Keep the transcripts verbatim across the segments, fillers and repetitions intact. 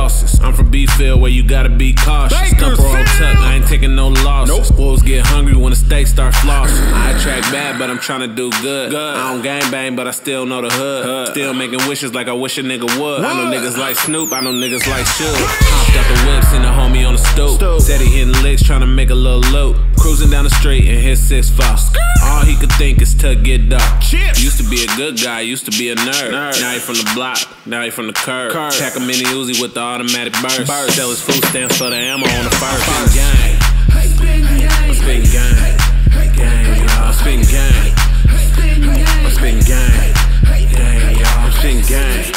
losses. I'm from B-Field where you gotta be cautious. Stumper on tuck, I ain't taking no losses. Nope. Wolves get hungry when the steak start flossing. I attract bad, but I'm tryna do good. good. I don't gang bang, but I still know the hood. hood. Still making wishes like I wish a nigga would. What? I know niggas like Snoop, I know niggas like Suge. Hopped out the whip, seen the homie on the stoop. stoop. Said he hitting licks, tryna make a little loot. Cruising down the street and hit six four. All he could think is to get dark. Chips. Used to be a good guy, used to be a nerd. nerd. Now he from the block, now he from the curb. curb. Pack a mini Uzi with the automatic burst. burst. Sell his food stamps for the ammo on the first. Spin gang. Spin gang. Gang, y'all. Spin gang. Spin gang. Gang, y'all. Spin gang.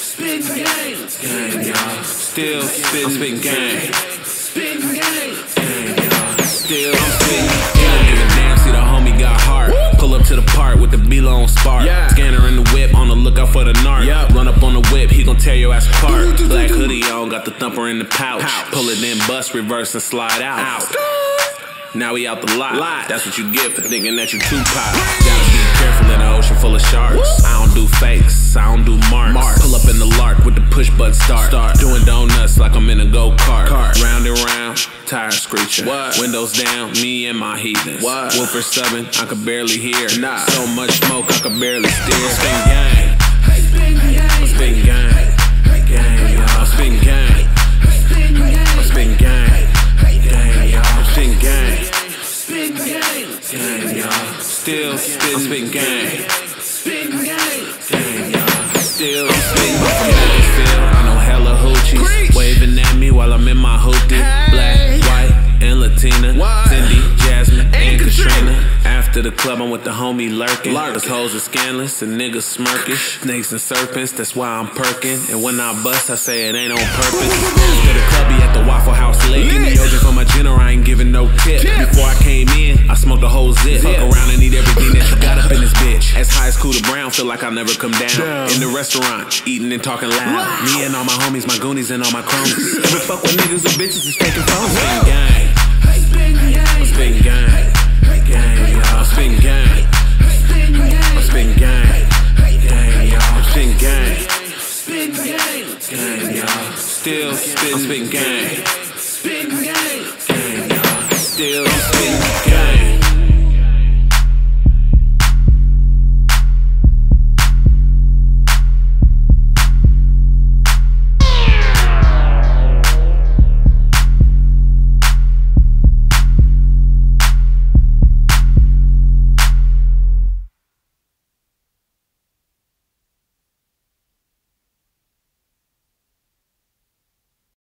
Gang, y'all. Still spin, spin gang. Gang, y'all. Still spin gang. Damn, see the homie got heart. Pull up to the park with the B-Lo on spark. Yeah. Scanner in the whip, on the lookout for the narc. Yep. Run up on the whip, he gon' tear your ass apart. Black hoodie on, got the thumper in the pouch. pouch. Pull it in, bust, reverse, and slide out. out. Now we out the lot. lot. That's what you get for thinking that you too pop. Gotta be careful in the ocean full of sharks. Woo. I don't do fakes, I don't do marks. marks. Pull up in the lark with the push button start. start. Doing donuts like I'm in a go-kart. Round and round, tire screeching. What? Windows down, me and my heathens. What? Woofer subbing, I could barely hear. Nah. So much smoke, I could barely steer. Spin gang. Spin gang. Gang, y'all. Spin gang. Spin gang. Gang, y'all. Spin gang. Gang, y'all. Still spin, spin gang. Gang, y'all. Still spin gang. I know hella hoochies waving at me while I'm in my hoopty. Black, white, and Latina. Cindy, Jasmine, and Katrina. After the club, I'm with the homie lurking. Cause hoes are scandalous and niggas smirkish. Snakes and serpents, that's why I'm perking. And when I bust, I say it ain't on purpose. After the club, be at the Waffle House lit. Give me Yoja for my dinner, I ain't giving no tip. Before I came in, I smoked a whole zip. Fuck around and eat everything that you got up in this bitch. As high as Cooter Brown, feel like I'll never come down. In the restaurant, eating and talking loud. Me and all my homies, my goonies and all my cronies. Ever fuck with niggas or bitches is faking phones. Spin gang. Spin gang. Gang, y'all. Spin gang. Spin gang. Gang, y'all. Spin gang. Gang, y'all. Still spin, spin gang. Gang, y'all. Still spin gang.